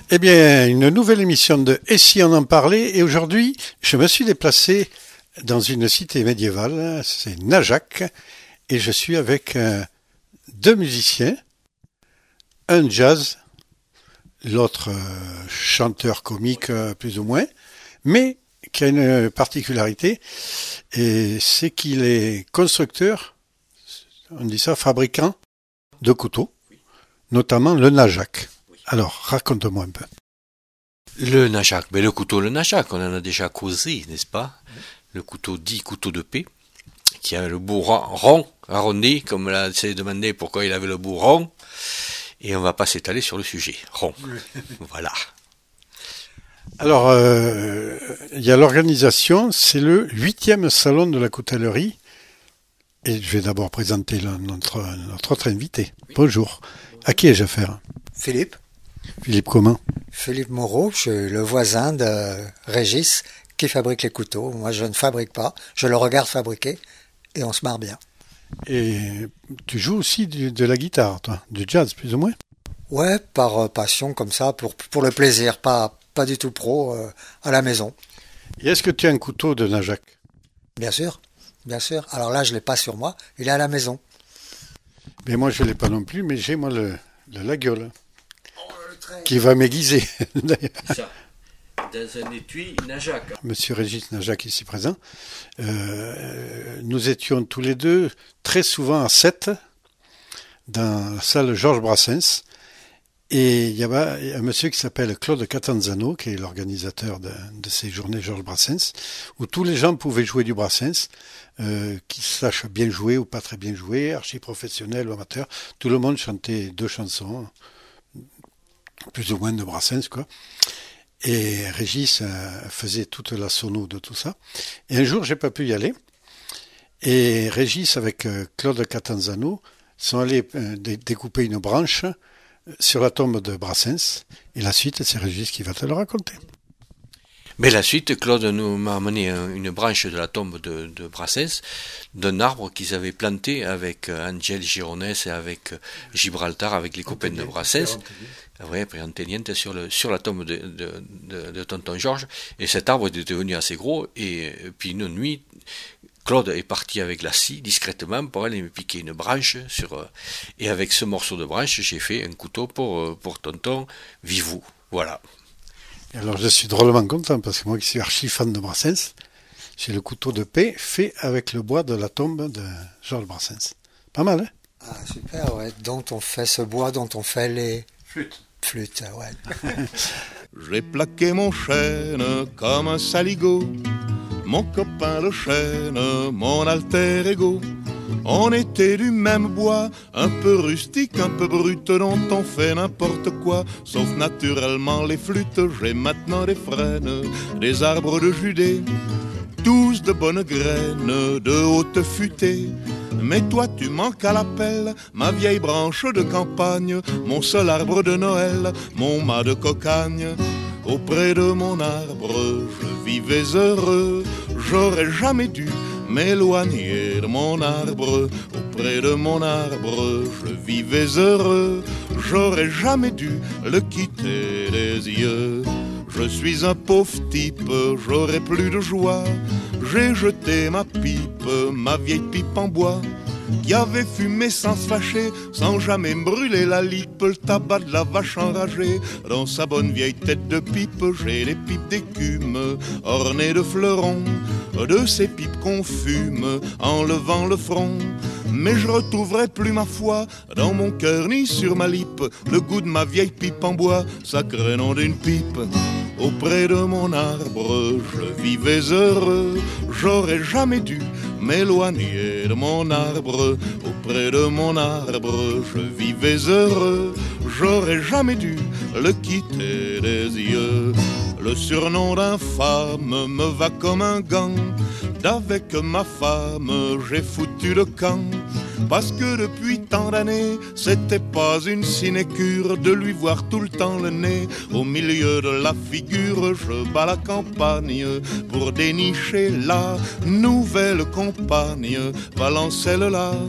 Eh bien, une nouvelle émission de Et si on en parlait, et aujourd'hui, je me suis déplacé dans une cité médiévale, c'est Najac, et je suis avec deux musiciens, un jazz, l'autre chanteur comique plus ou moins, mais qui a une particularité, et c'est qu'il est constructeur, on dit ça, fabricant de couteaux, notamment le Najac. Alors, raconte-moi un peu. Le Najac, mais le couteau, le Najac, on en a déjà causé, n'est-ce pas? Le couteau dit couteau de paix, qui a le bout rond, arrondi, comme l'a demandé pourquoi il avait le bout rond, et on va pas s'étaler sur le sujet, rond. Voilà. Alors, il y a l'organisation, c'est le 8e salon de la coutellerie, et je vais d'abord présenter notre autre invité. Oui. Bonjour. À qui ai-je affaire? Philippe. Philippe comment? Philippe Moreau, je suis le voisin de Régis qui fabrique les couteaux. Moi, je ne fabrique pas, je le regarde fabriquer et on se marre bien. Et tu joues aussi de la guitare, toi, du jazz plus ou moins? Ouais, par passion comme ça, pour le plaisir, pas du tout pro, à la maison. Et est-ce que tu as un couteau de Najac? Bien sûr, bien sûr. Alors là, je l'ai pas sur moi, il est à la maison. Mais moi, je l'ai pas non plus, mais j'ai moi la gueule. Qui va m'aiguiser. Ça, dans un étui Najac. Monsieur Régis Najac ici présent. Nous étions tous les deux très souvent à 7 dans la salle Georges Brassens. Et il y avait un monsieur qui s'appelle Claude Catanzano, qui est l'organisateur de ces journées Georges Brassens, où tous les gens pouvaient jouer du Brassens, qu'ils sachent bien jouer ou pas très bien jouer, archi-professionnels ou amateurs. Tout le monde chantait 2 chansons. Plus ou moins de Brassens, quoi. Et Régis faisait toute la sono de tout ça. Et un jour, j'ai pas pu y aller. Et Régis, avec Claude Catanzano, sont allés découper une branche sur la tombe de Brassens. Et la suite, c'est Régis qui va te le raconter. Mais la suite, Claude m'a amené une branche de la tombe de Brassens, d'un arbre qu'ils avaient planté avec Angel Gironès et avec Gibraltar, avec les copains de Brassens. Ouais, Préanteniente sur la tombe de tonton Georges. Et cet arbre était devenu assez gros. Et puis une nuit, Claude est parti avec la scie discrètement pour aller me piquer une branche et avec ce morceau de branche, j'ai fait un couteau pour tonton Vivou. Voilà. Alors je suis drôlement content parce que moi qui suis archi fan de Brassens, j'ai le couteau de paix fait avec le bois de la tombe de Georges Brassens. Pas mal, hein? Ah super, ouais. Dont on fait ce bois, dont on fait les flûtes, ouais. J'ai plaqué mon chêne comme un saligot, mon copain le chêne, mon alter ego. On était du même bois, un peu rustique, un peu brut, dont on fait n'importe quoi, sauf naturellement les flûtes. J'ai maintenant des frênes, des arbres de Judée, tous de bonnes graines, de haute futée. Mais toi tu manques à l'appel, ma vieille branche de campagne, mon seul arbre de Noël, mon mât de cocagne. Auprès de mon arbre, je vivais heureux, j'aurais jamais dû m'éloigner de mon arbre. Auprès de mon arbre, je vivais heureux, j'aurais jamais dû le quitter des yeux. Je suis un pauvre type, j'aurais plus de joie. J'ai jeté ma pipe, ma vieille pipe en bois, qui avait fumé sans se fâcher, sans jamais me brûler la lippe. Le tabac de la vache enragée, dans sa bonne vieille tête de pipe. J'ai les pipes d'écume, ornées de fleurons, de ces pipes qu'on fume en levant le front. Mais je retrouverai plus ma foi dans mon cœur ni sur ma lippe le goût de ma vieille pipe en bois, sacré nom d'une pipe. Auprès de mon arbre, je vivais heureux, j'aurais jamais dû m'éloigner de mon arbre. Auprès de mon arbre, je vivais heureux, j'aurais jamais dû le quitter des yeux. Le surnom d'infâme me va comme un gant, d'avec ma femme j'ai foutu le camp. Parce que depuis tant d'années, c'était pas une sinécure de lui voir tout le temps le nez au milieu de la figure. Je bats la campagne pour dénicher la nouvelle compagne, Valencelle là,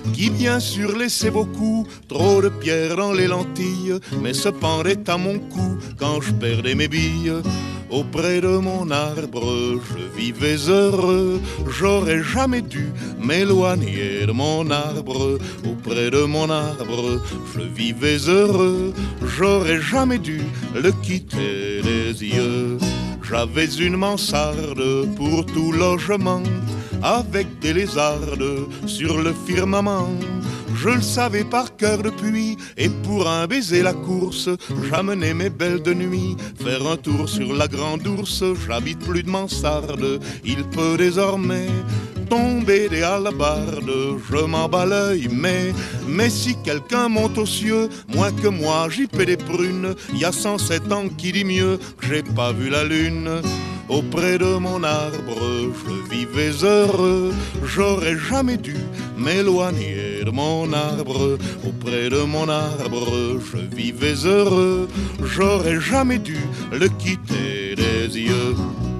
qui bien sûr laissait beaucoup trop de pierres dans les lentilles, mais se pendait à mon cou quand je perdais mes billes. Auprès de mon arbre, je vivais heureux, j'aurais jamais dû m'éloigner de mon arbre. Auprès de mon arbre, je vivais heureux, j'aurais jamais dû le quitter des yeux. J'avais une mansarde pour tout logement, avec des lézardes sur le firmament. Je le savais par cœur depuis, et pour un baiser la course, j'amenais mes belles de nuit faire un tour sur la grande ours. J'habite plus de mansarde, il peut désormais tomber des hallebardes. Je m'en bats l'œil, mais si quelqu'un monte aux cieux, moins que moi j'y paie des prunes. Y a 107 ans qui dit mieux que j'ai pas vu la lune. Auprès de mon arbre, je vivais heureux, j'aurais jamais dû m'éloigner de mon arbre. Auprès de mon arbre, je vivais heureux, j'aurais jamais dû le quitter des yeux.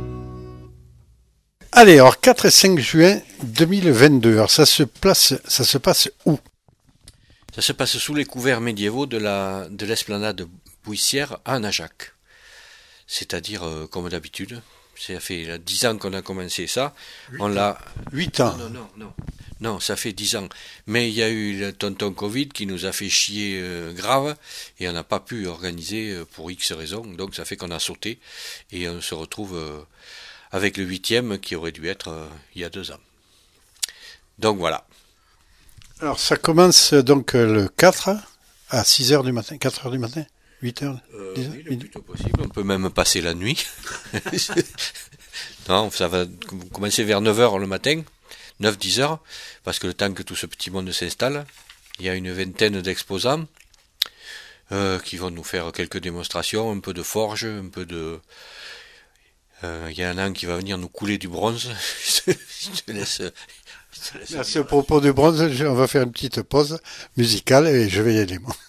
Allez, alors 4 et 5 juin 2022, alors ça se passe où? Ça se passe sous les couverts médiévaux de l'esplanade Bouissière à Najac. C'est-à-dire, comme d'habitude, ça fait 10 ans qu'on a commencé ça. 8 ans. Non, ça fait 10 ans. Mais il y a eu le tonton Covid qui nous a fait chier grave et on n'a pas pu organiser pour X raisons. Donc ça fait qu'on a sauté et on se retrouve avec le 8e qui aurait dû être il y a 2 ans. Donc voilà. Alors ça commence donc le 4 à 6h du matin, 4h du matin, 8h, 10h. Oui, le plus tôt possible. On peut même passer la nuit. Non, ça va commencer vers 9h le matin, 9-10 heures, parce que le temps que tout ce petit monde s'installe, il y a une vingtaine d'exposants qui vont nous faire quelques démonstrations, un peu de forge, un peu de... Il y en a un qui va venir nous couler du bronze. Je te laisse... Merci à propos du bronze, on va faire une petite pause musicale et je vais y aller moi.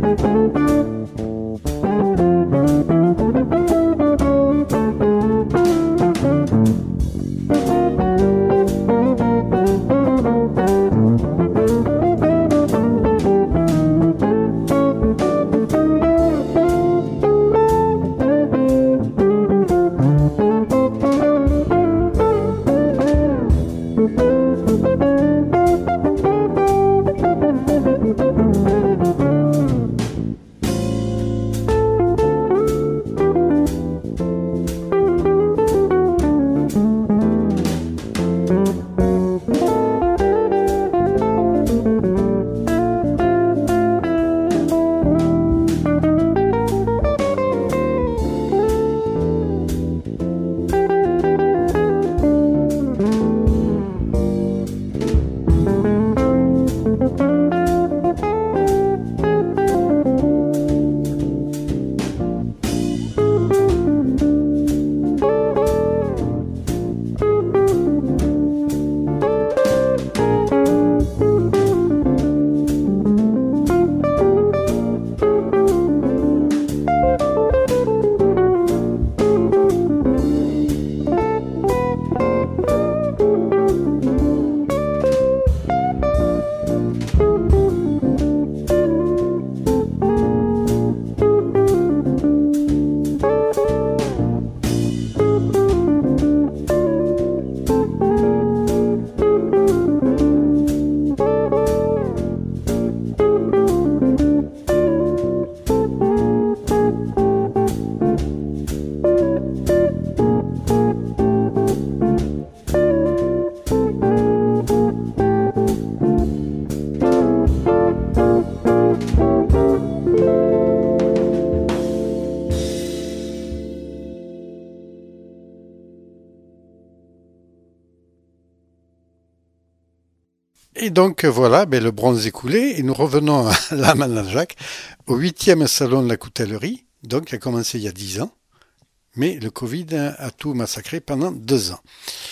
Et donc voilà, le bronze écoulé, et nous revenons à la Manajak, au 8e salon de la coutellerie, donc qui a commencé il y a 10 ans, mais le Covid a tout massacré pendant 2 ans.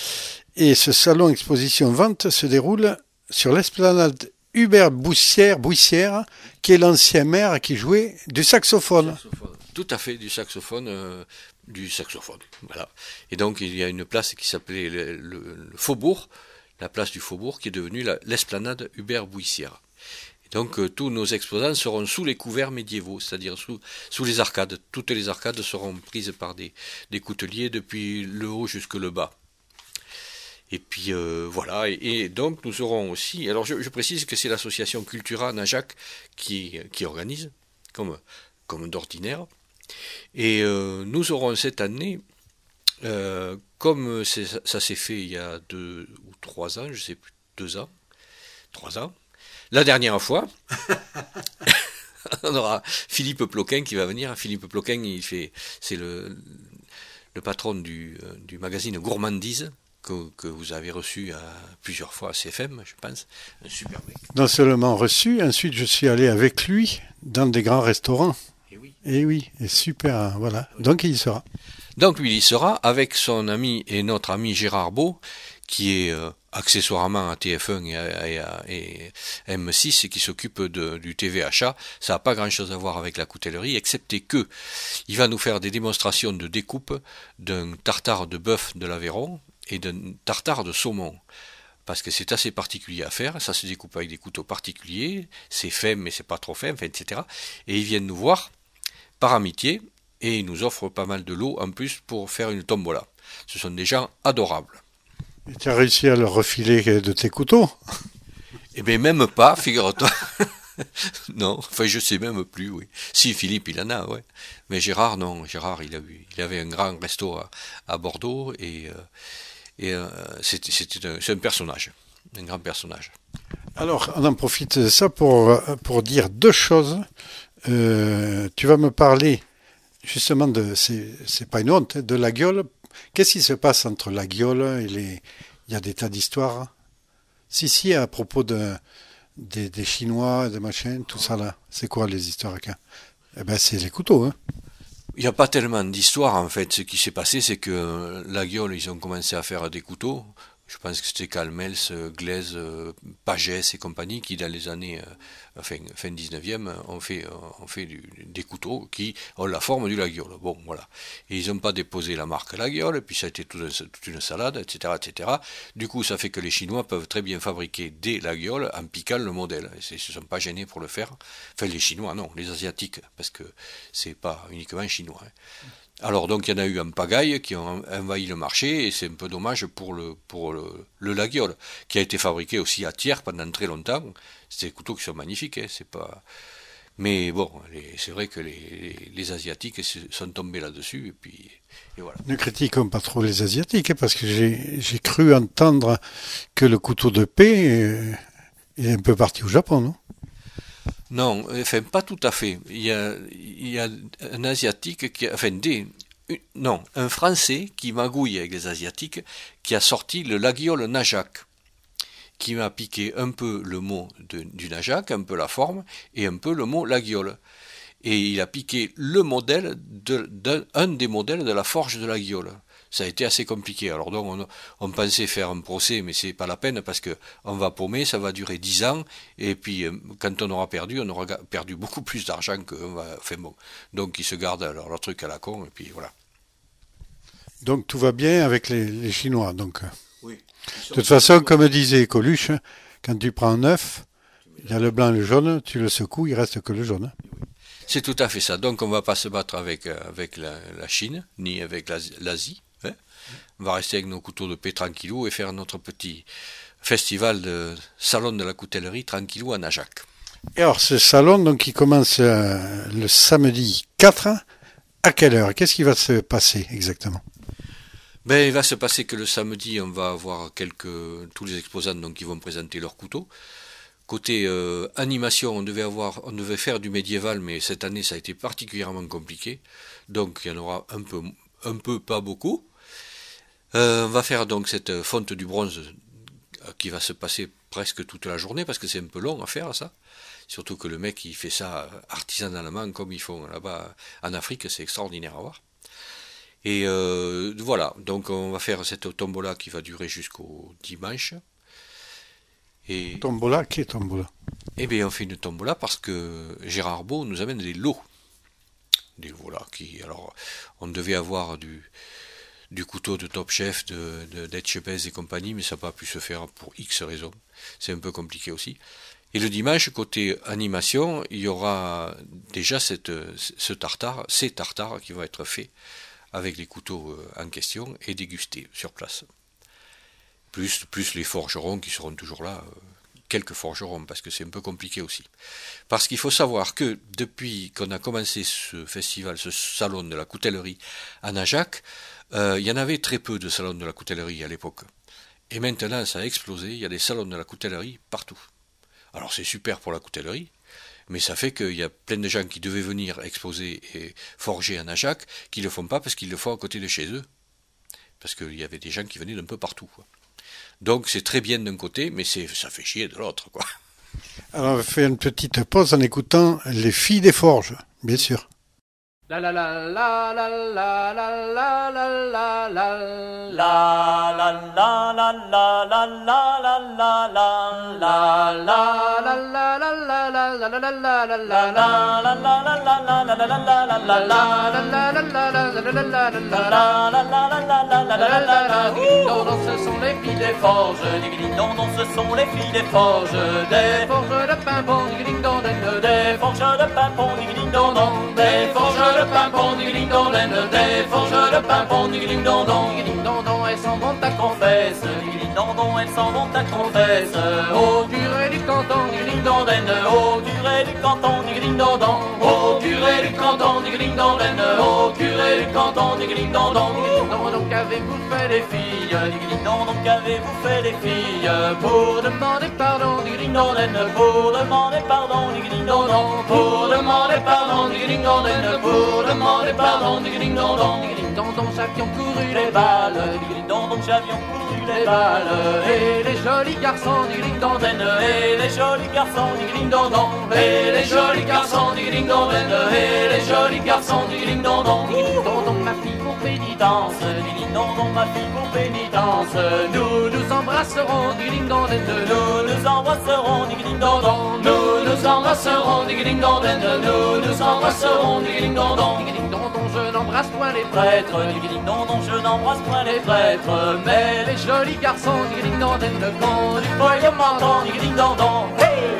Et ce salon exposition-vente se déroule sur l'esplanade Hubert Bouissière, qui est l'ancien maire qui jouait du saxophone. Tout à fait, du saxophone, voilà. Et donc il y a une place qui s'appelait le Faubourg, la place du Faubourg, qui est devenue l'esplanade Hubert Bouissière. Et donc tous nos exposants seront sous les couverts médiévaux, c'est-à-dire sous les arcades. Toutes les arcades seront prises par des couteliers depuis le haut jusque le bas. Et puis voilà, et donc nous aurons aussi, alors je précise que c'est l'association Cultura Najac qui organise, comme d'ordinaire, et nous aurons cette année, comme ça s'est fait il y a 2 ou 3 ans, je sais plus, 3 ans, la dernière fois, on aura Philippe Ploquin qui va venir. Philippe Ploquin, c'est le patron du magazine Gourmandise, que vous avez reçu plusieurs fois à CFM, je pense. Un super mec. Non seulement reçu, ensuite je suis allé avec lui dans des grands restaurants. Et oui, et super, voilà. Donc il y sera. Donc lui, il y sera avec son ami et notre ami Gérard Beau, qui est accessoirement à TF1 et à M6 et qui s'occupe du TV achat. Ça n'a pas grand-chose à voir avec la coutellerie, excepté que il va nous faire des démonstrations de découpe d'un tartare de bœuf de l'Aveyron et d'un tartare de saumon. Parce que c'est assez particulier à faire, ça se découpe avec des couteaux particuliers, c'est fin mais c'est pas trop fin, etc. Et ils viennent nous voir par amitié, et ils nous offrent pas mal de lots en plus pour faire une tombola. Ce sont des gens adorables. Et tu as réussi à leur refiler de tes couteaux? Eh bien, même pas, figure-toi. Non, enfin, je sais même plus, oui. Si, Philippe, il en a, ouais. Mais Gérard, non. Gérard, il avait un grand resto à Bordeaux, et c'est un personnage. Un grand personnage. Alors, on en profite de ça pour dire 2 choses. Tu vas me parler justement c'est pas une honte, de la guiole. Qu'est-ce qui se passe entre la guiole et il y a des tas d'histoires. Si, à propos des Chinois, des machins, tout ça là. C'est quoi les histoires? Eh ben, c'est les couteaux, hein. Il n'y a pas tellement d'histoires en fait. Ce qui s'est passé, c'est que la guiole, ils ont commencé à faire des couteaux. Je pense que c'était Calmels, Glaise, Pagès et compagnie qui, dans les années fin 19e, ont fait des couteaux qui ont la forme du Laguiole. Bon, voilà. Et ils n'ont pas déposé la marque Laguiole, puis ça a été toute une salade, etc., etc. Du coup, ça fait que les Chinois peuvent très bien fabriquer des Laguioles en piquant le modèle. Ils ne se sont pas gênés pour le faire. Enfin, les Chinois, non, les Asiatiques, parce que c'est pas uniquement chinois. Hein. Alors donc il y en a eu en pagaille qui ont envahi le marché et c'est un peu dommage pour le Laguiole qui a été fabriqué aussi à Thiers pendant très longtemps. C'est des couteaux qui sont magnifiques, hein, c'est pas. Mais bon, c'est vrai que les Asiatiques sont tombés là-dessus et voilà. Ne critiquons pas trop les Asiatiques parce que j'ai cru entendre que le couteau de paix est un peu parti au Japon, non? Non, enfin pas tout à fait. Il y a un Asiatique un Français qui magouille avec les Asiatiques, qui a sorti le Laguiole Najak, qui m'a piqué un peu le mot du Najak, un peu la forme, et un peu le mot Laguiole. Et il a piqué le modèle un des modèles de la forge de Laguiole. Ça a été assez compliqué. Alors donc on pensait faire un procès, mais c'est pas la peine parce que on va paumer, ça va durer 10 ans, et puis quand on aura perdu beaucoup plus d'argent que enfin bon. Donc ils se gardent leur truc à la con, et puis voilà. Donc tout va bien avec les Chinois. Donc. Oui. De toute façon, comme disait Coluche, quand tu prends un œuf, il y a le blanc et le jaune, tu le secoues, il reste que le jaune. C'est tout à fait ça. Donc on va pas se battre avec la Chine, ni avec l'Asie. Hein. On va rester avec nos couteaux de paix tranquillou et faire notre petit festival de salon de la coutellerie tranquillou à Najak. Et alors ce salon, donc, il commence le samedi 4. À quelle heure? Qu'est-ce qui va se passer exactement? Ben, il va se passer que le samedi, on va avoir tous les exposants donc, qui vont présenter leurs couteaux. Côté animation, on devait faire du médiéval, mais cette année ça a été particulièrement compliqué. Donc il y en aura un peu, pas beaucoup. On va faire donc cette fonte du bronze qui va se passer presque toute la journée parce que c'est un peu long à faire ça. Surtout que le mec il fait ça artisanalement comme ils font là-bas en Afrique, c'est extraordinaire à voir. Et voilà, donc on va faire cette tombola qui va durer jusqu'au dimanche. Et tombola, qui est tombola? Eh bien, on fait une tombola parce que Gérard Beau nous amène des lots. Des lots là alors, on devait avoir du couteau de Top Chef, d'Etchebez et compagnie, mais ça n'a pas pu se faire pour X raisons. C'est un peu compliqué aussi. Et le dimanche, côté animation, il y aura déjà ces tartares qui vont être faits avec les couteaux en question et dégustés sur place. Plus les forgerons qui seront toujours là, quelques forgerons, parce que c'est un peu compliqué aussi. Parce qu'il faut savoir que depuis qu'on a commencé ce festival, ce salon de la coutellerie à Najak, il y en avait très peu de salons de la coutellerie à l'époque. Et maintenant, ça a explosé, il y a des salons de la coutellerie partout. Alors c'est super pour la coutellerie, mais ça fait qu'il y a plein de gens qui devaient venir exposer et forger à Najak, qui ne le font pas parce qu'ils le font à côté de chez eux. Parce qu'il y avait des gens qui venaient d'un peu partout, quoi. Donc c'est très bien d'un côté, mais ça fait chier de l'autre, quoi. Alors on va faire une petite pause en écoutant Les Filles des Forges, bien sûr. La la la la la la la la la la la la la la la la la la la la ce sont les filles des forges, ce sont les filles des forges, des forges de pimpon, des forges de pimpon, des forges de pimpon, des forges de pimpon, elles s'en vont à confesse, elles s'en vont à confesse, au curé du canton, au curé du canton, au curé du canton, au curé du canton, donc avez-vous fait les filles, donc avez-vous fait les filles, pour demander pardon, pour demander pardon, pour demander pardon, pour demander pardon, donc j'avions couru les balles, donc j'avions couru les balles, et les jolis garçons, et les jolis garçons, et les jolis garçons, et les jolis garçons, donc ma fille pour pénitence, donc ma fille pour pénitence. Nous nous embrasserons, ding dong ding nous nous embrasserons, ding dong dong. Nous nous embrasserons, ding dong ding nous nous embrasserons, ding dong dong. Ding dong dong, je n'embrasse point les prêtres, ding dong dong, je n'embrasse point les prêtres, mais les jolis garçons, ding dong ding le con du foyer m'entend, ding dong dong. Hey!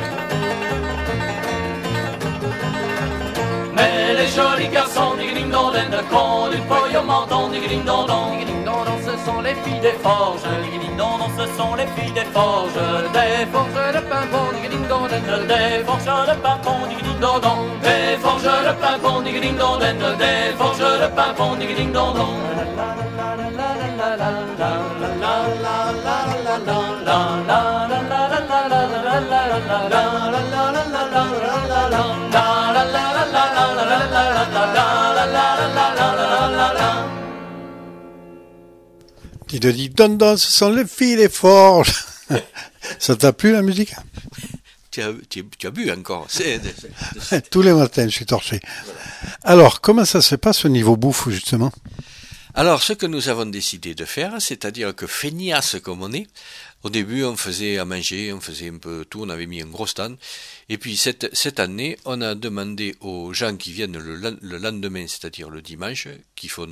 Mais les jolis garçons, ding dong ding le con du foyer m'entend, ding dong dong. Ding dong dong, ce sont les filles des forges, ding dong dong, ce sont les filles des forges de Pimpon, ding dong ding, des forges de Pimpon, ding dong dong, des forges de Pimpon, ding dong ding, des forges de Pimpon, ding dong dong. Dis don, ce sont les filles des forges. Ça t'a plu la musique? Tu as bu encore. Tous les matins, je suis torché. Voilà. Alors, comment ça se passe au niveau bouffe, justement? Alors, ce que nous avons décidé de faire, c'est-à-dire que feignasse comme on est, au début, on faisait à manger, on faisait un peu tout, on avait mis un gros stand. Et puis, cette année, on a demandé aux gens qui viennent le lendemain, c'est-à-dire le dimanche, qui font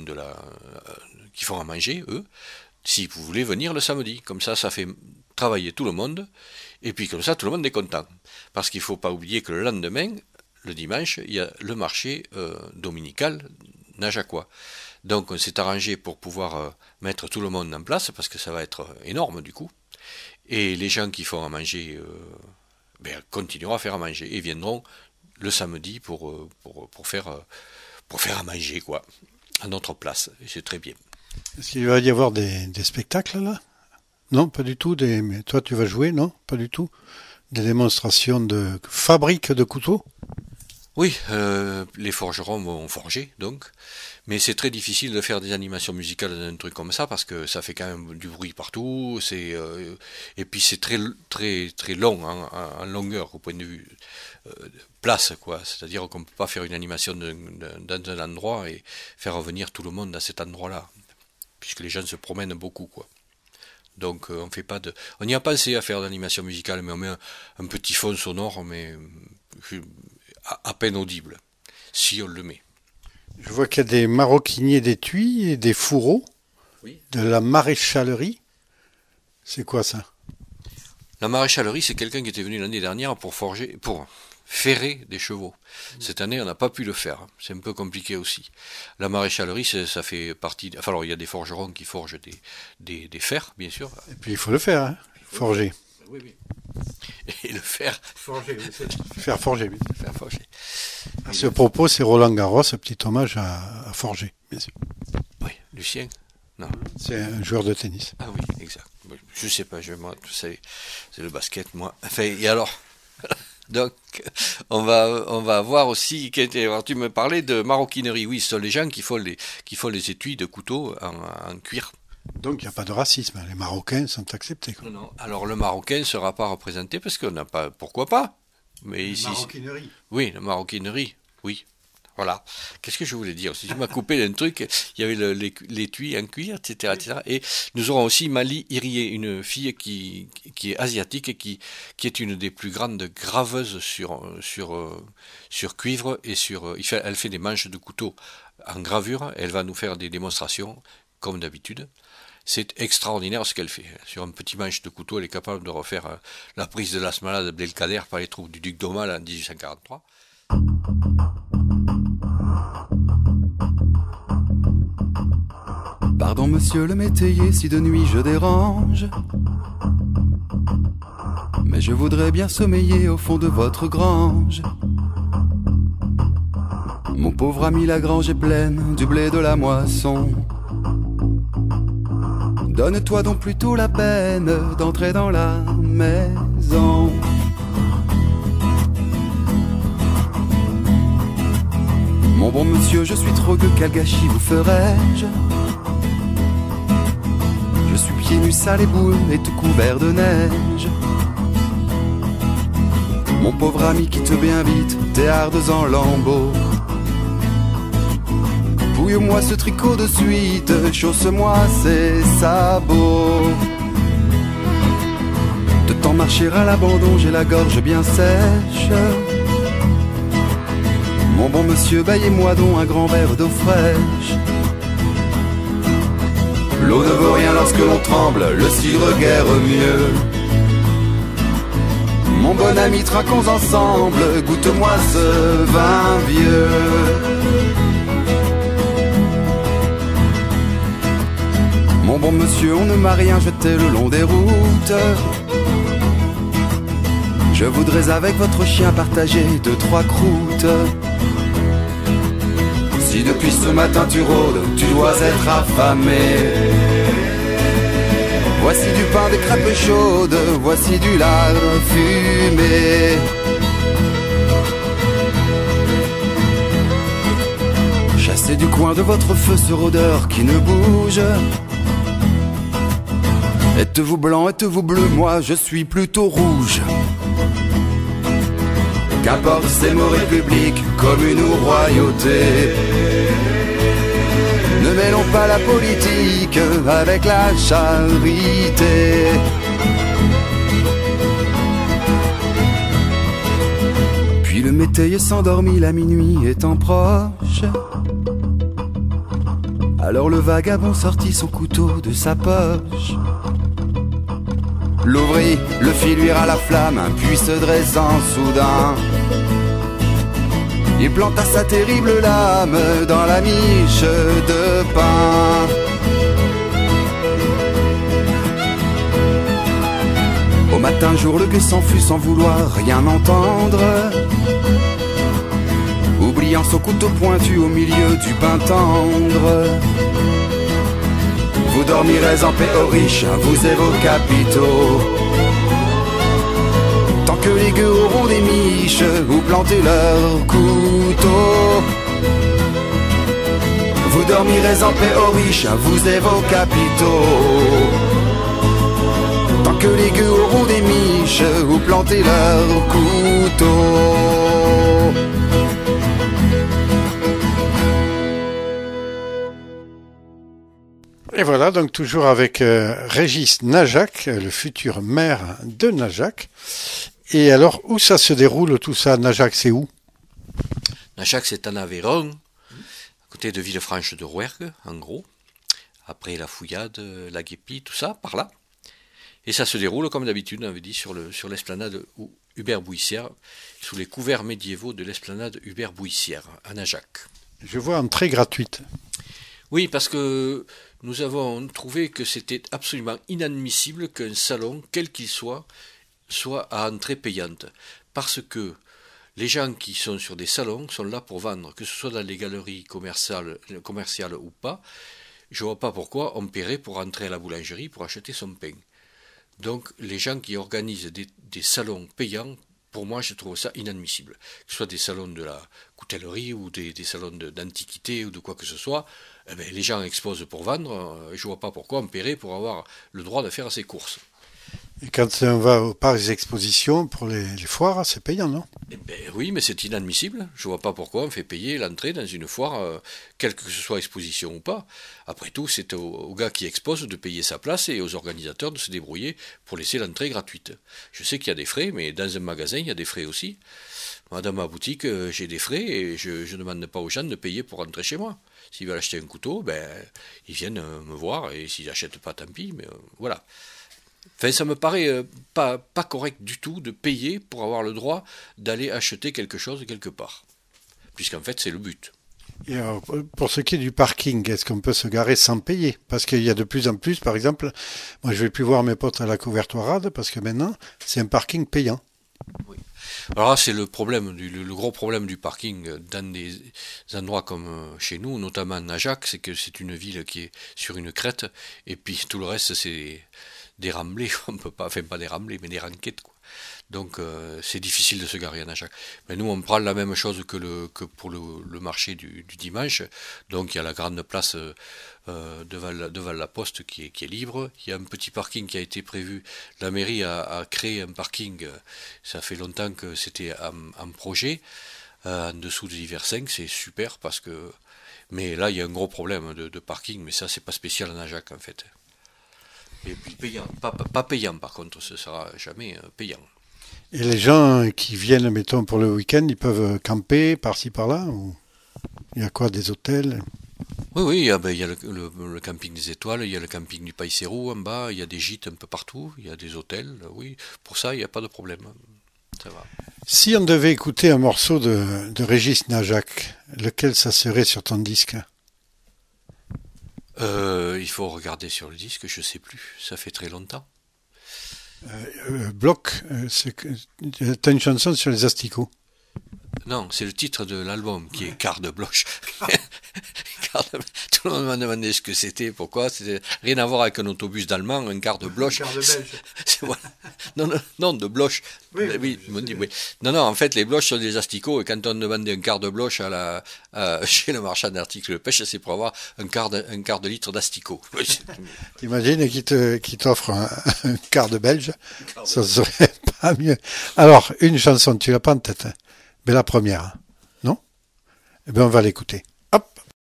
à manger, eux, si vous voulez venir le samedi. Comme ça fait travailler tout le monde. Et puis, comme ça, tout le monde est content. Parce qu'il ne faut pas oublier que le lendemain, le dimanche, il y a le marché dominical Najacois. Donc, on s'est arrangé pour pouvoir mettre tout le monde en place, parce que ça va être énorme, du coup. Et les gens qui font à manger continueront à faire à manger et viendront le samedi pour faire à manger, quoi, à notre place. Et c'est très bien. Est-ce qu'il va y avoir des spectacles, là? Non, pas du tout. Mais toi, tu vas jouer, non? Pas du tout. Des démonstrations de fabrique de couteaux? Oui, les forgerons vont forger, donc. Mais c'est très difficile de faire des animations musicales dans un truc comme ça, parce que ça fait quand même du bruit partout, et puis c'est très, très, très long, en longueur, au point de vue place, quoi. C'est-à-dire qu'on ne peut pas faire une animation dans un endroit et faire revenir tout le monde à cet endroit-là, puisque les gens se promènent beaucoup, quoi. Donc on y a pensé à faire d'animation musicale, mais on met un petit fond sonore, mais à peine audible, si on le met. Je vois qu'il y a des maroquiniers d'étui et des fourreaux, oui. De la maréchalerie. C'est quoi ça? La maréchalerie, c'est quelqu'un qui était venu l'année dernière pour ferrer des chevaux. Cette année, on n'a pas pu le faire. C'est un peu compliqué aussi. La maréchalerie, ça fait partie... Enfin, alors, il y a des forgerons qui forgent des fers, bien sûr. Et puis, il faut le faire, hein, forger. Oui. Et le fer. Forger, oui. Faire forger, oui. Faire forger. À ce propos, c'est Roland Garros, un petit hommage à Forger, bien sûr. Oui, Lucien. Non. C'est un joueur de tennis. Ah oui, exact. Je sais pas, c'est le basket, moi. Enfin, et alors, donc, on va voir aussi, tu me parlais de maroquinerie. Oui, ce sont les gens qui font les étuis de couteaux en cuir. Donc il n'y a pas de racisme, les Marocains sont acceptés. Quoi. Non. Alors le Marocain ne sera pas représenté parce qu'on n'a pas... Pourquoi pas? Mais ici, maroquinerie. Oui, la maroquinerie, oui. Voilà. Qu'est-ce que je voulais dire? Si tu m'as coupé d'un truc, il y avait l'étui en cuir, etc. Et nous aurons aussi Mali Irié, une fille qui est asiatique et qui est une des plus grandes graveuses sur cuivre et elle fait des manches de couteau en gravure. Elle va nous faire des démonstrations, comme d'habitude. C'est extraordinaire ce qu'elle fait. Sur un petit manche de couteau, elle est capable de refaire la prise de l'Asmala de Abdelkader par les troupes du duc d'Aumale en 1843. Pardon monsieur le métayer si de nuit je dérange, mais je voudrais bien sommeiller au fond de votre grange. Mon pauvre ami la grange est pleine du blé de la moisson. Donne-toi donc plutôt la peine d'entrer dans la maison. Mon bon monsieur, je suis trop gueux, quel gâchis vous ferais-je? Je suis pieds nus, sale et boueux et tout couvert de neige. Mon pauvre ami, quitte bien vite tes hardes en lambeaux. Bouille-moi ce tricot de suite, chausse-moi ces sabots. De tant marcher à l'abandon, j'ai la gorge bien sèche. Mon bon monsieur, baillez-moi donc un grand verre d'eau fraîche. L'eau ne vaut rien lorsque l'on tremble, le cidre guère mieux. Mon bon ami, trinquons ensemble, goûte-moi ce vin vieux. Mon bon monsieur, on ne m'a rien jeté le long des routes. Je voudrais avec votre chien partager 2-3 croûtes. Si depuis ce matin tu rôdes, tu dois être affamé. Voici du pain, des crêpes chaudes, voici du lard fumé. Chassez du coin de votre feu ce rôdeur qui ne bouge. Êtes-vous blanc, êtes-vous bleu, moi je suis plutôt rouge. Qu'importe ces mots républiques, commune ou royauté. Ne mêlons pas la politique avec la charité. Puis le métayer s'endormit, la minuit étant proche. Alors le vagabond sortit son couteau de sa poche. L'ouvrit, le fit luire à la flamme, puis se dressant soudain, il planta sa terrible lame dans la miche de pain. Au matin jour, le gueux s'enfuit sans vouloir rien entendre, oubliant son couteau pointu au milieu du pain tendre. Vous dormirez en paix aux riches, vous et vos capitaux. Tant que les gueux auront des miches où planter leurs couteaux. Vous dormirez en paix aux riches, vous et vos capitaux. Tant que les gueux auront des miches où planter leurs couteaux. Et voilà, donc toujours avec Régis Najac, le futur maire de Najac. Et alors, où ça se déroule tout ça? Najac, c'est où? Najac, c'est en Aveyron, à côté de Villefranche de Rouergue, en gros. Après la Fouillade, la Guépie, tout ça, par là. Et ça se déroule, comme d'habitude, on avait dit, sur l'esplanade Hubert-Bouissière, sous les couverts médiévaux de l'esplanade Hubert-Bouissière, à Najac. Je vois entrée gratuite. Oui, parce que nous avons trouvé que c'était absolument inadmissible qu'un salon, quel qu'il soit à entrée payante. Parce que les gens qui sont sur des salons sont là pour vendre, que ce soit dans les galeries commerciales ou pas. Je ne vois pas pourquoi on paierait pour entrer à la boulangerie pour acheter son pain. Donc les gens qui organisent des salons payants, pour moi je trouve ça inadmissible. Que ce soit des salons de la coutellerie ou des salons d'antiquité ou de quoi que ce soit, eh bien, les gens exposent pour vendre, je ne vois pas pourquoi on paierait pour avoir le droit de faire ses courses. Et quand on va au parc des expositions pour les foires, c'est payant, non? Eh ben oui, mais c'est inadmissible. Je vois pas pourquoi on fait payer l'entrée dans une foire, quelle que ce soit exposition ou pas. Après tout, c'est aux gars qui exposent de payer sa place et aux organisateurs de se débrouiller pour laisser l'entrée gratuite. Je sais qu'il y a des frais, mais dans un magasin, il y a des frais aussi. Moi, dans ma boutique, j'ai des frais et je ne demande pas aux gens de payer pour rentrer chez moi. S'ils veulent acheter un couteau, ben, ils viennent me voir et s'ils n'achètent pas, tant pis, mais voilà. Enfin, ça me paraît pas correct du tout de payer pour avoir le droit d'aller acheter quelque chose quelque part. Puisqu'en fait, c'est le but. Et alors, pour ce qui est du parking, est-ce qu'on peut se garer sans payer? Parce qu'il y a de plus en plus, par exemple, moi je vais plus voir mes potes à la Couvertoirade parce que maintenant, c'est un parking payant. Oui. Alors là, c'est le gros problème du parking dans des endroits comme chez nous, notamment Najac, c'est que c'est une ville qui est sur une crête, et puis tout le reste, c'est des remblais, on peut pas, enfin pas des remblais, mais des ranquettes, quoi. Donc c'est difficile de se garer à Najac. Mais nous, on prend la même chose que pour le marché du dimanche. Donc il y a la grande place devant la poste qui est libre. Il y a un petit parking qui a été prévu. La mairie a créé un parking. Ça fait longtemps que c'était en projet. En dessous de l'hiver 5, c'est super parce que Mais là, il y a un gros problème de parking, mais ça, c'est pas spécial à Najac, en fait. Et puis payant, pas payant, par contre, ce sera jamais payant. Et les gens qui viennent, mettons, pour le week-end, ils peuvent camper par-ci, par-là ou... Il y a quoi, des hôtels? Oui, il y a le camping des Étoiles, il y a le camping du Païsérou en bas, il y a des gîtes un peu partout, il y a des hôtels, oui. Pour ça, il n'y a pas de problème. Ça va. Si on devait écouter un morceau de Régis Najac, lequel ça serait sur ton disque? Il faut regarder sur le disque, je sais plus, ça fait très longtemps. Bloc, t'as une chanson sur les asticots. Non, c'est le titre de l'album qui est Quart de Bloche. Tout le monde m'a demandé ce que c'était, pourquoi. C'était rien à voir avec un autobus d'allemand, un quart de Bloche. Un quart de belge. Voilà. Non, de Bloche. Oui, ils m'ont dit oui. Non, en fait, les bloches sont des asticots, et quand on demandait un quart de Bloche chez le marchand d'articles de pêche, c'est pour avoir un quart de litre d'asticots. T'imagines qui t'offre un quart de belge, ça serait pas mieux. Alors, une chanson, tu l'as pas en tête? Mais la première, non? Eh bien, on va l'écouter. Hop!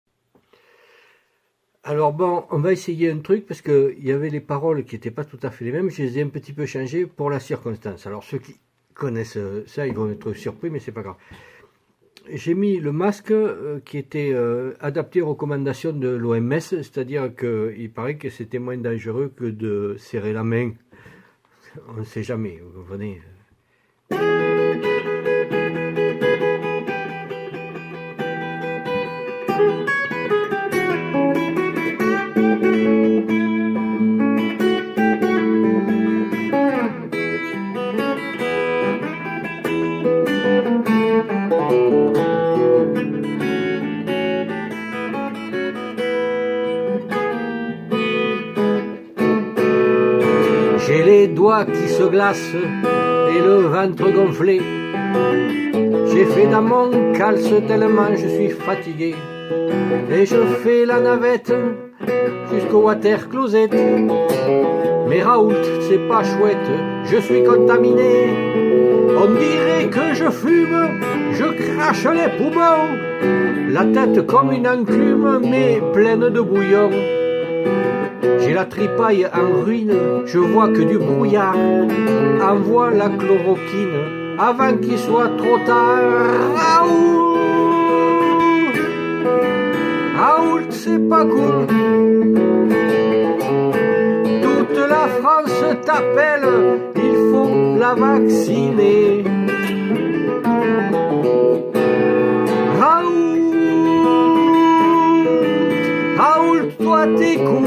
Alors bon, on va essayer un truc, parce qu'il y avait les paroles qui n'étaient pas tout à fait les mêmes, je les ai un petit peu changées pour la circonstance. Alors ceux qui connaissent ça, ils vont être surpris, mais c'est pas grave. J'ai mis le masque qui était adapté aux recommandations de l'OMS, c'est-à-dire qu'il paraît que c'était moins dangereux que de serrer la main. On ne sait jamais, vous comprenez. J'ai les doigts qui se glacent et le ventre gonflé. J'ai fait dans mon calce tellement je suis fatigué. Et je fais la navette jusqu'au water closet. Mais Raoult, c'est pas chouette, je suis contaminé. On dirait que je fume, je crache les poumons. La tête comme une enclume, mais pleine de bouillon. J'ai la tripaille en ruine, je vois que du brouillard. Envoie la chloroquine avant qu'il soit trop tard. Raoult, Raoult, c'est pas cool. Toute la France t'appelle, il faut la vacciner. Raoult, Raoult, toi t'es cool.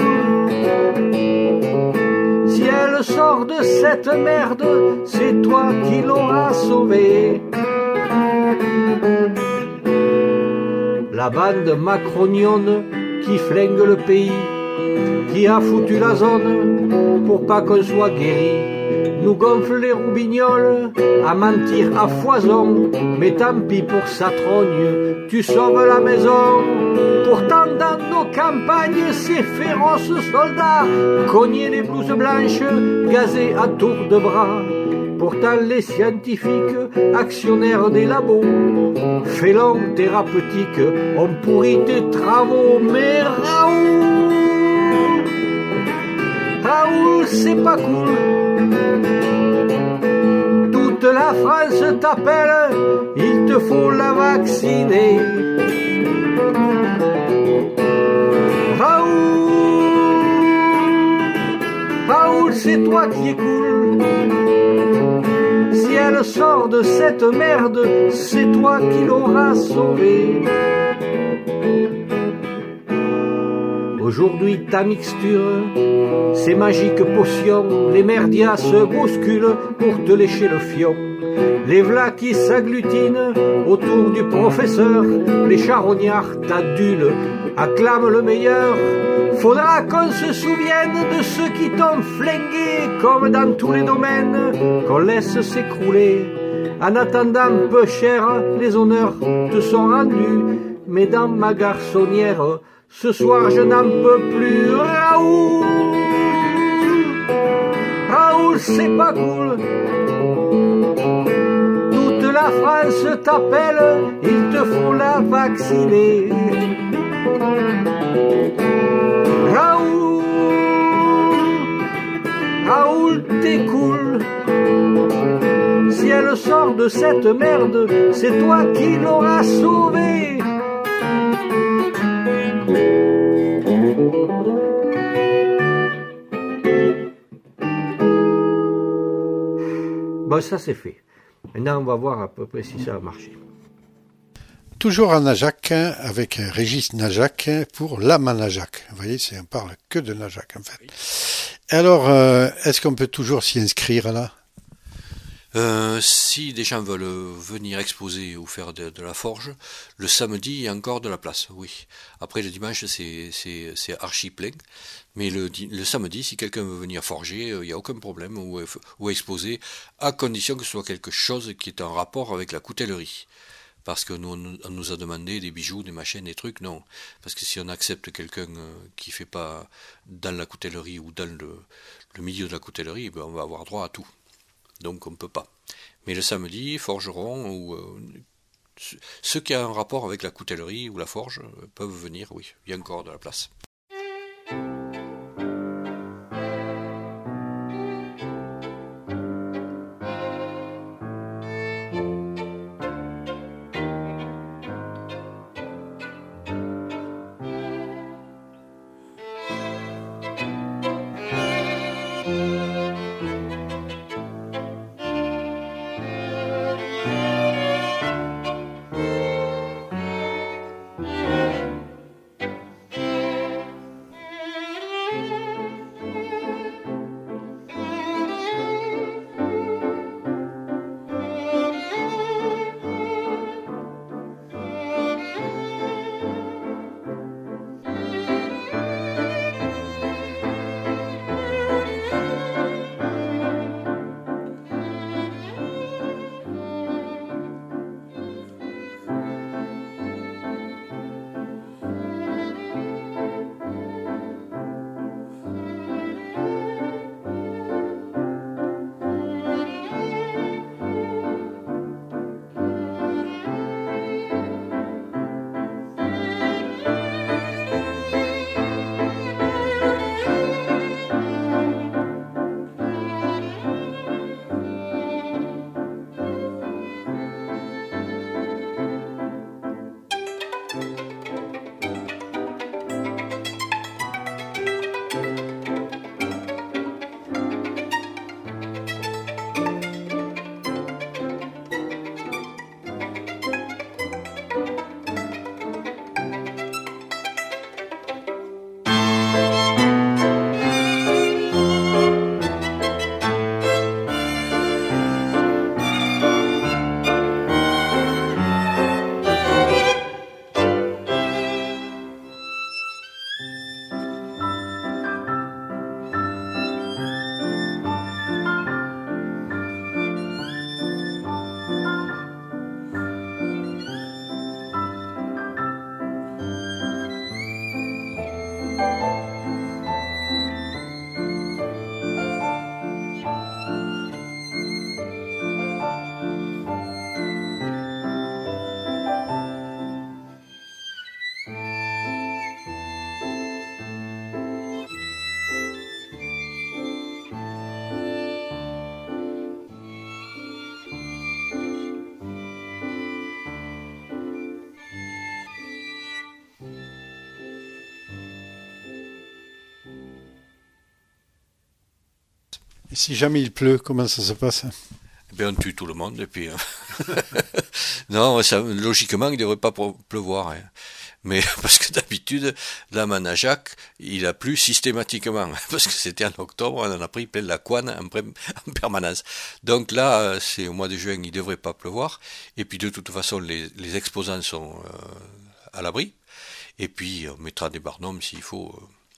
Si elle sort de cette merde, c'est toi qui l'auras sauvée. La bande macronienne qui flingue le pays, qui a foutu la zone pour pas qu'on soit guéri, nous gonfle les roubignoles à mentir à foison. Mais tant pis pour sa trogne, tu sauves la maison. Pourtant dans nos campagnes, ces féroces soldats cognaient les blouses blanches, gazés à tour de bras. Pourtant les scientifiques, actionnaires des labos, félons thérapeutiques, ont pourri tes travaux. Mais Raoult, c'est pas cool. Toute la France t'appelle, il te faut la vacciner. Raoult, c'est toi qui es cool. Si elle sort de cette merde, c'est toi qui l'auras sauvée. Aujourd'hui ta mixture, ces magiques potions, les merdias se bousculent pour te lécher le fion. Les v'là qui s'agglutinent autour du professeur, les charognards t'adulent, acclament le meilleur. Faudra qu'on se souvienne de ceux qui t'ont flingué, comme dans tous les domaines, qu'on laisse s'écrouler. En attendant peu cher, les honneurs te sont rendus, mais dans ma garçonnière, ce soir je n'en peux plus. Raoult, Raoult, c'est pas cool. Toute la France t'appelle, il te faut la vacciner. Raoul, t'es cool. Si elle sort de cette merde, c'est toi qui l'auras sauvée. Bon, ça c'est fait. Maintenant, on va voir à peu près si ça a marché. Toujours à Najac, avec Régis Najac pour la Manajac. Vous voyez, on parle que de Najac en fait. Alors, est-ce qu'on peut toujours s'y inscrire là ? Si des gens veulent venir exposer ou faire de la forge, le samedi il y a encore de la place, oui. Après le dimanche c'est archi plein, mais le samedi si quelqu'un veut venir forger, il n'y a aucun problème, ou exposer, à condition que ce soit quelque chose qui est en rapport avec la coutellerie. Parce que nous, on nous a demandé des bijoux, des machines, des trucs, non. Parce que si on accepte quelqu'un qui fait pas dans la coutellerie ou dans le milieu de la coutellerie, ben on va avoir droit à tout. Donc on ne peut pas. Mais le samedi, forgerons ou ceux qui ont un rapport avec la coutellerie ou la forge peuvent venir, oui, il y a encore de la place. Et si jamais il pleut, comment ça se passe? Eh bien, on tue tout le monde et puis... non, logiquement, il ne devrait pas pleuvoir. Hein. Mais parce que d'habitude, la Manajac, il a plu systématiquement. Parce que c'était en octobre, on en a pris plein la couenne en permanence. Donc là, c'est au mois de juin, il ne devrait pas pleuvoir. Et puis de toute façon, les exposants sont à l'abri. Et puis, on mettra des barnums s'il faut.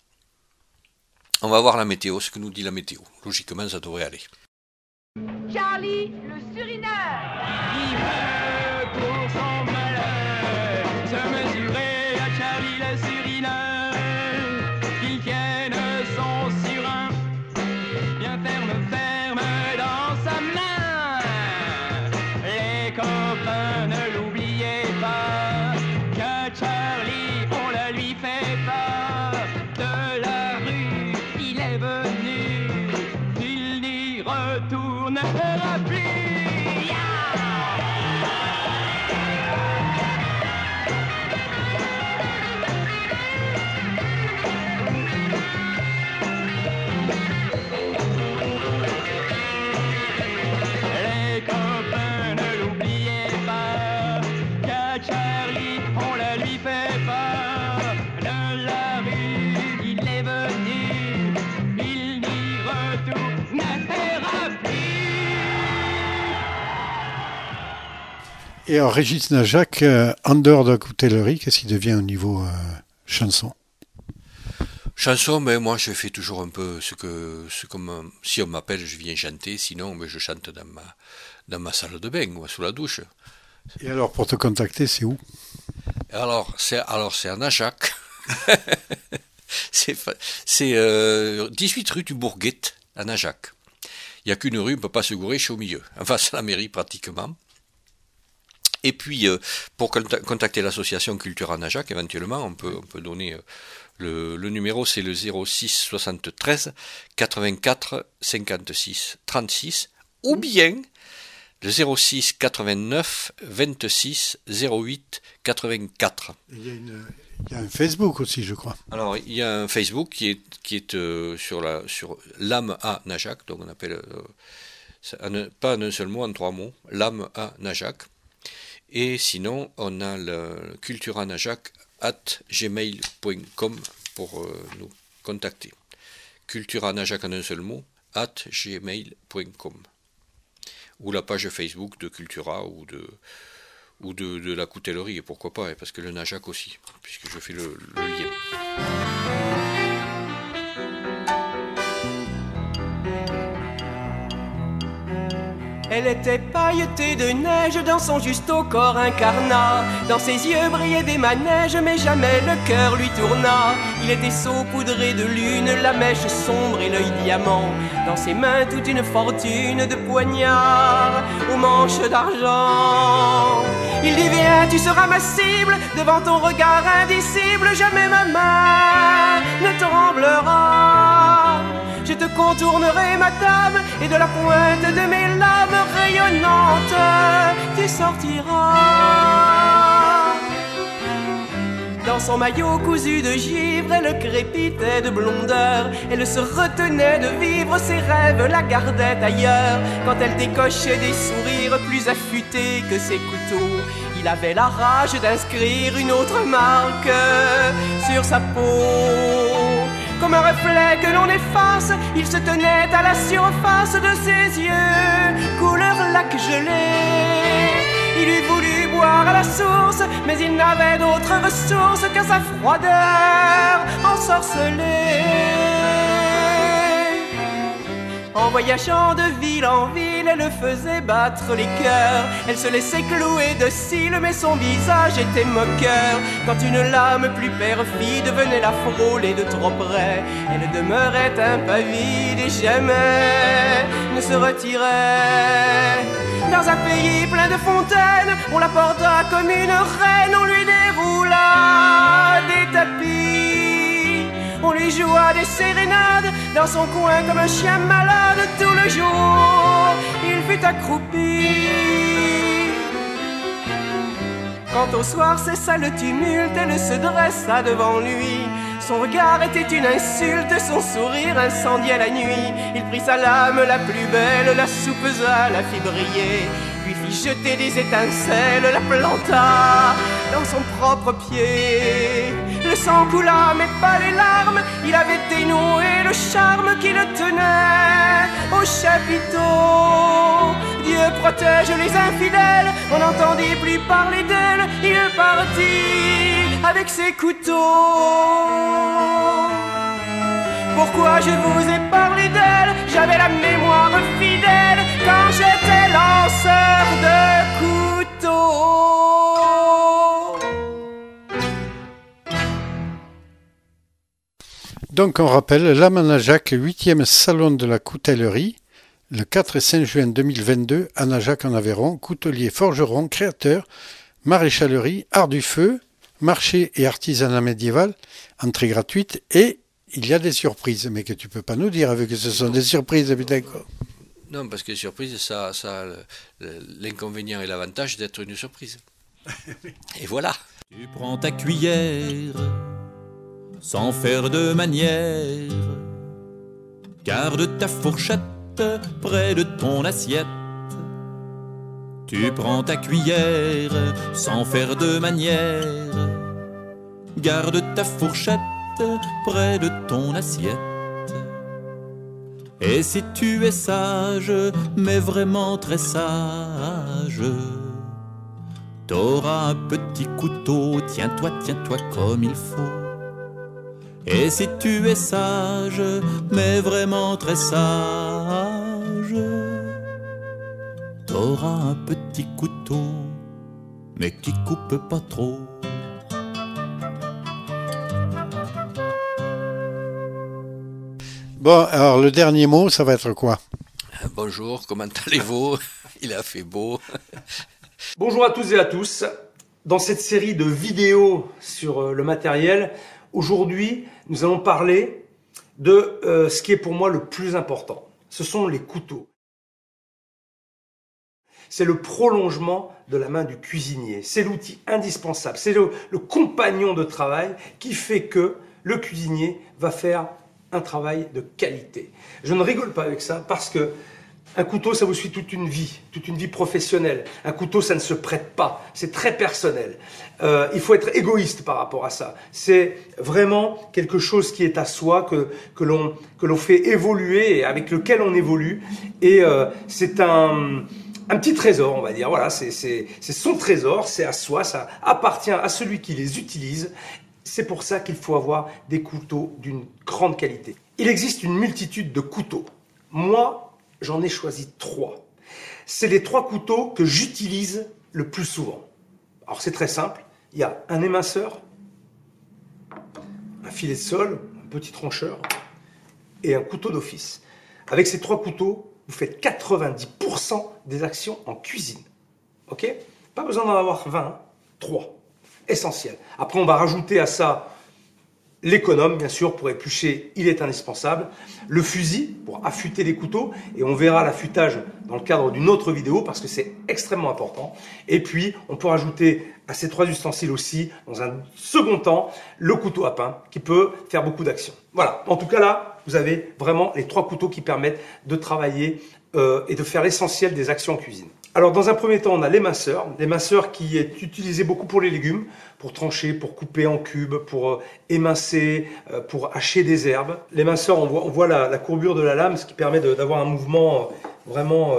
On va voir la météo, ce que nous dit la météo. Logiquement, ça devrait aller. Charlie, le surineur. Qui veut pour son malheur se mesurer à Charlie le surineur, qu'il tienne son surin bien ferme dans sa main. Les copains, ne l'oubliez pas, que Charlie, on le lui fait. n'arrêtera plus. Les copains, ne l'oubliez pas, qu'à Charlie, on la lui fait pas. De la rue, il est venu, il n'y retournera plus. Et alors, Régis Najac, en dehors de la coutellerie, qu'est-ce qu'il devient au niveau chanson? Chanson, mais moi je fais toujours un peu si on m'appelle, je viens chanter, sinon je chante dans ma salle de bain ou sous la douche. Et alors, pour te contacter, c'est où? Alors c'est à Najac. c'est 18 rue du Bourguette à Najac. Il n'y a qu'une rue, on ne peut pas se gourer, je suis au milieu. Enfin, c'est la mairie pratiquement. Et puis, pour contacter l'association Cultura Najac, éventuellement, on peut donner le numéro, c'est le 06 73 84 56 36, ou bien le 06 89 26 08 84. Il y a un Facebook aussi, je crois. Alors, il y a un Facebook qui est sur l'âme à Najac, donc on appelle, pas en un seul mot, en 3 mots, l'âme à Najac. Et sinon, on a le culturanajac@gmail.com pour nous contacter. Culturanajac en un seul mot, @gmail.com. Ou la page Facebook de Cultura ou de la coutellerie, et pourquoi pas, parce que le Najac aussi, puisque je fais le lien. Elle était pailletée de neige, dans son juste au corps incarnat. Dans ses yeux brillaient des manèges, mais jamais le cœur lui tourna. Il était saupoudré de lune, la mèche sombre et l'œil diamant. Dans ses mains toute une fortune de poignards aux manches d'argent. Il dit viens, tu seras ma cible, devant ton regard indicible. Jamais ma main ne tremblera. Je te contournerai, madame, et de la pointe de mes lames rayonnantes, tu sortiras. Dans son maillot cousu de givre, elle crépitait de blondeur. Elle se retenait de vivre, ses rêves la gardaient ailleurs. Quand elle décochait des sourires plus affûtés que ses couteaux, il avait la rage d'inscrire une autre marque sur sa peau. Comme un reflet que l'on efface, il se tenait à la surface de ses yeux, couleur lac gelé. Il eût voulu boire à la source, mais il n'avait d'autre ressource que sa froideur ensorcelée. En voyageant de ville en ville, elle faisait battre les cœurs. Elle se laissait clouer docile, mais son visage était moqueur. Quand une lame plus perfide venait la frôler de trop près, elle demeurait impavide et jamais ne se retirait. Dans un pays plein de fontaines, on la porta comme une reine, on lui déroula des tapis. On lui joua des sérénades dans son coin comme un chien malade. Tout le jour, il fut accroupi. Quand au soir cessa le tumulte, elle se dressa devant lui. Son regard était une insulte, son sourire incendiait la nuit. Il prit sa lame la plus belle, la soupesa, la fit briller, lui fit jeter des étincelles, la planta dans son propre pied. Le sang coula, mais pas les larmes, il avait dénoué le charme qui le tenait au chapiteau. Dieu protège les infidèles, on n'entendit plus parler d'elle, il partit avec ses couteaux. Pourquoi je vous ai parlé d'elle? J'avais la mémoire fidèle quand j'étais lanceur de couteaux. Donc on rappelle, l'âme à Najac, 8e salon de la coutellerie, le 4 et 5 juin 2022 à Najac en Aveyron, coutelier, forgeron, créateur, maréchalerie, art du feu, marché et artisanat médiéval, entrée gratuite, et il y a des surprises, mais que tu peux pas nous dire, vu que ce sont des surprises, putain. Non, parce que surprise, ça a l'inconvénient et l'avantage d'être une surprise. Et voilà. Tu prends ta cuillère sans faire de manière. Garde ta fourchette près de ton assiette. Tu prends ta cuillère sans faire de manière. Garde ta fourchette près de ton assiette. Et si tu es sage, mais vraiment très sage, t'auras un petit couteau, tiens-toi comme il faut. Et si tu es sage, mais vraiment très sage, t'auras un petit couteau, mais qui coupe pas trop. Bon, alors le dernier mot, ça va être quoi? Bonjour, comment allez-vous? Il a fait beau. Bonjour à tous et à tous. Dans cette série de vidéos sur le matériel, aujourd'hui, nous allons parler de ce qui est pour moi le plus important. Ce sont les couteaux. C'est le prolongement de la main du cuisinier. C'est l'outil indispensable. C'est le compagnon de travail qui fait que le cuisinier va faire un travail de qualité. Je ne rigole pas avec ça parce que un couteau, ça vous suit toute une vie professionnelle. Un couteau, ça ne se prête pas. C'est très personnel. Il faut être égoïste par rapport à ça. C'est vraiment quelque chose qui est à soi, que l'on fait évoluer et avec lequel on évolue. Et c'est un petit trésor, on va dire. Voilà, c'est son trésor, c'est à soi, ça appartient à celui qui les utilise. C'est pour ça qu'il faut avoir des couteaux d'une grande qualité. Il existe une multitude de couteaux. Moi, j'en ai choisi 3. C'est les 3 couteaux que j'utilise le plus souvent. Alors c'est très simple. Il y a un éminceur, un filet de sol, un petit trancheur et un couteau d'office. Avec ces 3 couteaux, vous faites 90% des actions en cuisine. Ok? Pas besoin d'en avoir 20, hein. 3. Essentiel. Après, on va rajouter à ça l'économe, bien sûr, pour éplucher, il est indispensable. Le fusil, pour affûter les couteaux. Et on verra l'affûtage dans le cadre d'une autre vidéo, parce que c'est extrêmement important. Et puis, on peut rajouter à ces 3 ustensiles aussi, dans un second temps, le couteau à pain, qui peut faire beaucoup d'actions. Voilà. En tout cas, là, vous avez vraiment les 3 couteaux qui permettent de travailler et de faire l'essentiel des actions en cuisine. Alors, dans un premier temps, on a l'éminceur qui est utilisé beaucoup pour les légumes, pour trancher, pour couper en cubes, pour émincer, pour hacher des herbes. L'éminceur, on voit la courbure de la lame, ce qui permet d'avoir un mouvement vraiment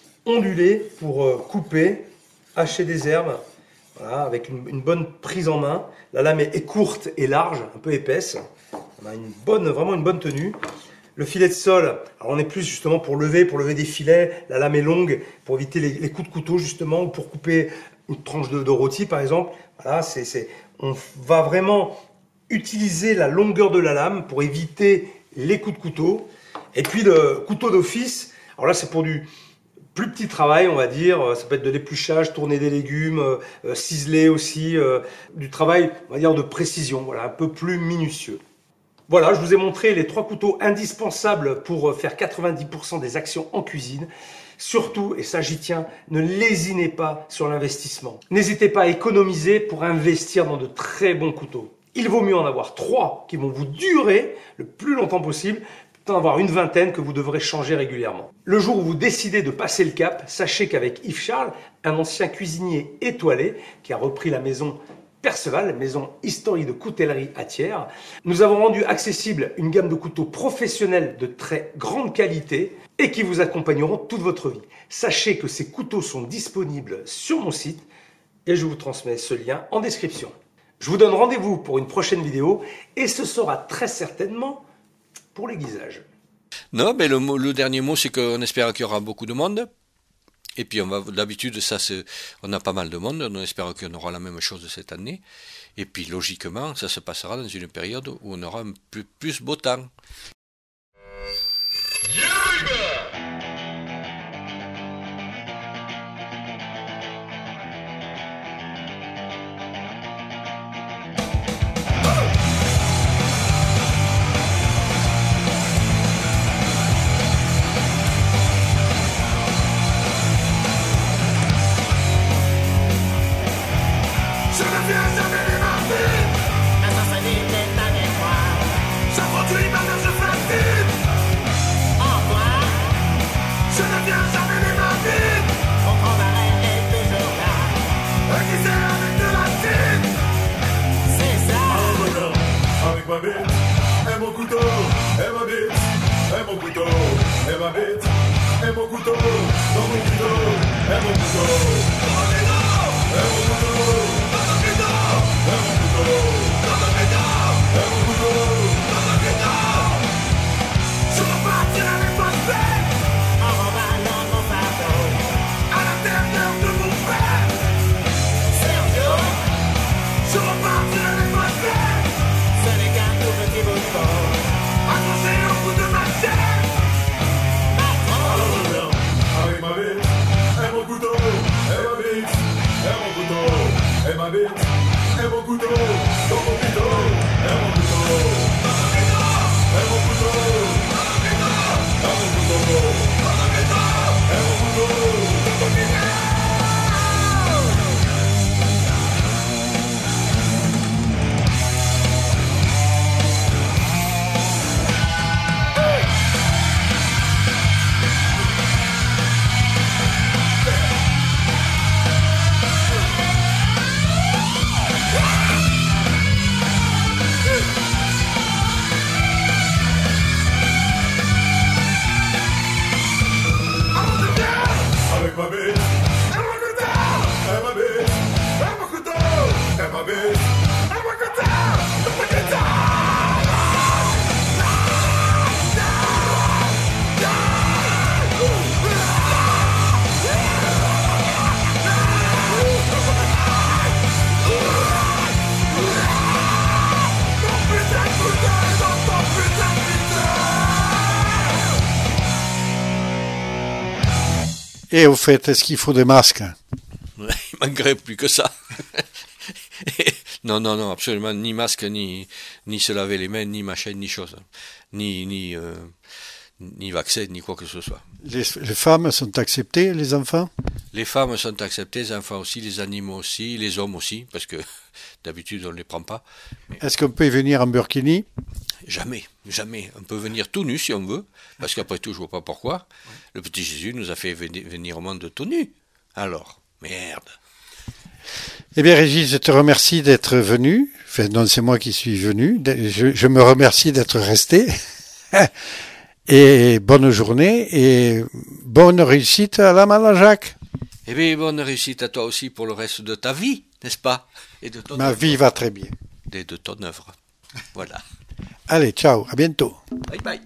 ondulé pour couper, hacher des herbes, voilà, avec une bonne prise en main. La lame est courte et large, un peu épaisse. On a vraiment une bonne tenue. Le filet de sol, alors on est plus justement pour lever des filets. La lame est longue pour éviter les coups de couteau justement, ou pour couper une tranche de rôti par exemple. Voilà, on va vraiment utiliser la longueur de la lame pour éviter les coups de couteau. Et puis le couteau d'office, alors là c'est pour du plus petit travail, on va dire. Ça peut être de l'épluchage, tourner des légumes, ciseler aussi, du travail, on va dire, de précision, voilà, un peu plus minutieux. Voilà, je vous ai montré les 3 couteaux indispensables pour faire 90% des actions en cuisine. Surtout, et ça j'y tiens, ne lésinez pas sur l'investissement. N'hésitez pas à économiser pour investir dans de très bons couteaux. Il vaut mieux en avoir 3 qui vont vous durer le plus longtemps possible, plutôt d'en avoir une vingtaine que vous devrez changer régulièrement. Le jour où vous décidez de passer le cap, sachez qu'avec Yves Charles, un ancien cuisinier étoilé qui a repris la maison Perceval, maison historique de coutellerie à Thiers, nous avons rendu accessible une gamme de couteaux professionnels de très grande qualité et qui vous accompagneront toute votre vie. Sachez que ces couteaux sont disponibles sur mon site et je vous transmets ce lien en description. Je vous donne rendez-vous pour une prochaine vidéo et ce sera très certainement pour l'aiguisage. Non, mais le dernier mot, c'est qu'on espère qu'il y aura beaucoup de monde. Et puis d'habitude, on a pas mal de monde, on espère qu'on aura la même chose cette année. Et puis logiquement, ça se passera dans une période où on aura un plus beau temps. avec ma bite, et mon couteau, et ma bite, et mon couteau, et ma bite, et mon couteau, dans mon couteau, et mon couteau, et mon couteau, et mon couteau, et mon couteau, je repartirai avec ma fête, en rembalant mon fardeau, à l'intérieur de mon frère, Sergio, je repartirai avec ma fête, ce n'est qu'un tout petit bout de peau, accroché au bout de ma chaîne, alors je viens, avec ma bite, et mon couteau, et ma bite, et mon couteau, et ma bite, et mon couteau, dans mon couteau, et mon couteau, et mon couteau, avec ma bite, et mon couteau, et ma bite, et mon couteau, et ma bite, et mon couteau, et mon couteau. Et au fait, est-ce qu'il faut des masques? Il manquerait plus que ça. Non, absolument, ni masque, ni se laver les mains, ni machin, ni chose. Ni vaccin, ni quoi que ce soit. Les femmes sont acceptées, les enfants? Les femmes sont acceptées, les enfants aussi, les animaux aussi, les hommes aussi, parce que d'habitude on ne les prend pas. Mais... Est-ce qu'on peut venir en burkini? Jamais. On peut venir tout nu si on veut, parce qu'après tout, je vois pas pourquoi. Le petit Jésus nous a fait venir au monde tout nu. Alors, merde. Eh bien, Régis, je te remercie d'être venu. Enfin, non, c'est moi qui suis venu. Je me remercie d'être resté. Et bonne journée et bonne réussite à la Malajac. Eh bien, bonne réussite à toi aussi pour le reste de ta vie, n'est-ce pas? Et de ton Ma vie va très bien. Et de ton œuvre. Voilà. Allez, ciao, à bientôt. Bye bye.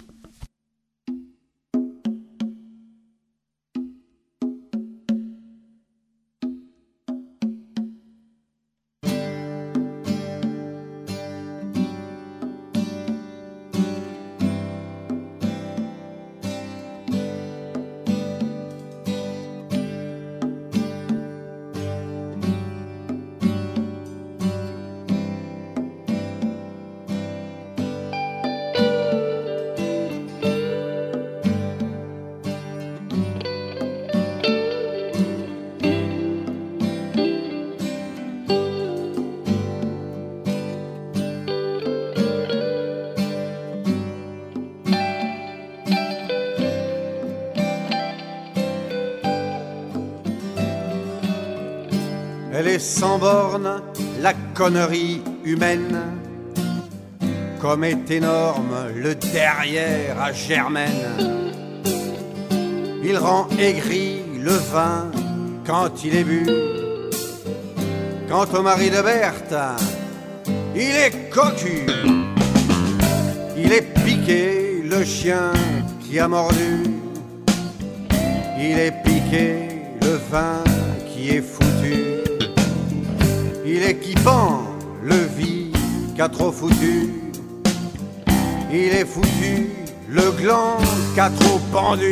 Elle est sans borne, la connerie humaine, comme est énorme le derrière à Germaine. Il rend aigri le vin quand il est bu. Quant au mari de Berthe, il est cocu. Il est piqué, le chien qui a mordu. Il est piqué, le vin qui est foutu. Il est équipant, le vie qu'a trop foutu. Il est foutu, le gland qu'a trop pendu.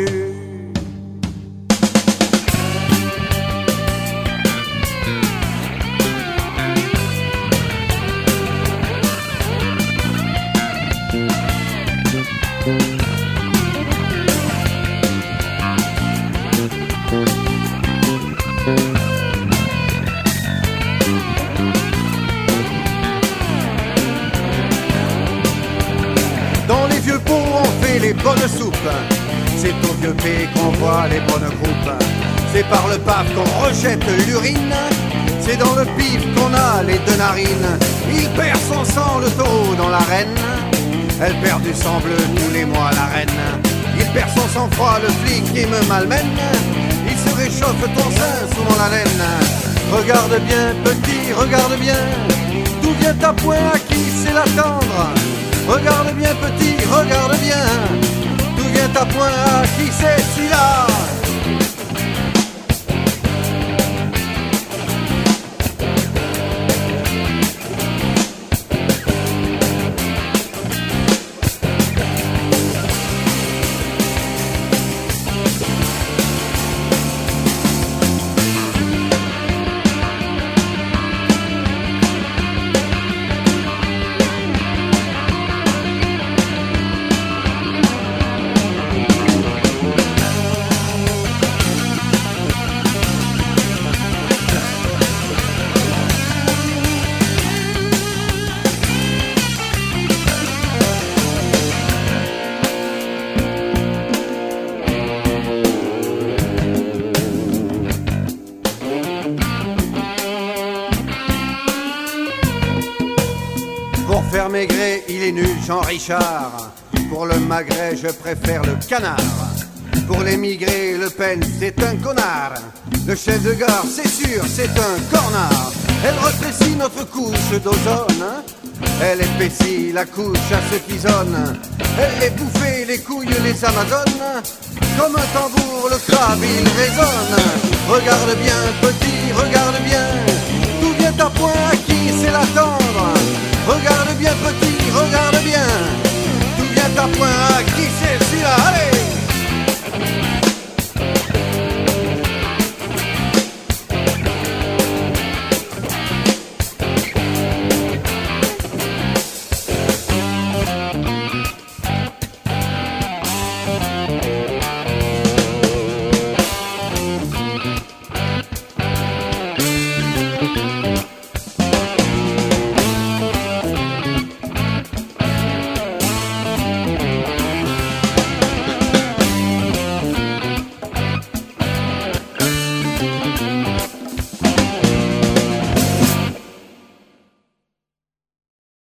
Les bonnes soupes, c'est au vieux pays qu'on voit les bonnes groupes. C'est par le paf qu'on rejette l'urine, c'est dans le pif qu'on a les deux narines. Il perd son sang, le taureau dans l'arène. Elle perd du sang bleu tous les mois, la reine. Il perd son sang-froid, le flic qui me malmène. Il se réchauffe ton sein sous mon haleine. Regarde bien, petit, regarde bien. D'où vient ta poing, à qui c'est l'attendre? Regarde bien, petit, regarde bien. D'où vient ta poing, à qui c'est celui-là? Pour faire maigrer, il est nul, Jean Richard. Pour le magret, je préfère le canard. Pour l'émigré, Le Pen, c'est un connard. Le chef de gare, c'est sûr, c'est un cornard. Elle rétrécit notre couche d'ozone. Elle épaissit la couche à ceux qui zonent. Elle est bouffée les couilles, les Amazones. Comme un tambour, le crabe, il résonne. Regarde bien, petit, regarde bien. D'où vient ta poing, à qui c'est l'attendre? Regarde bien, petit, regarde bien. D'où vient ta poing, à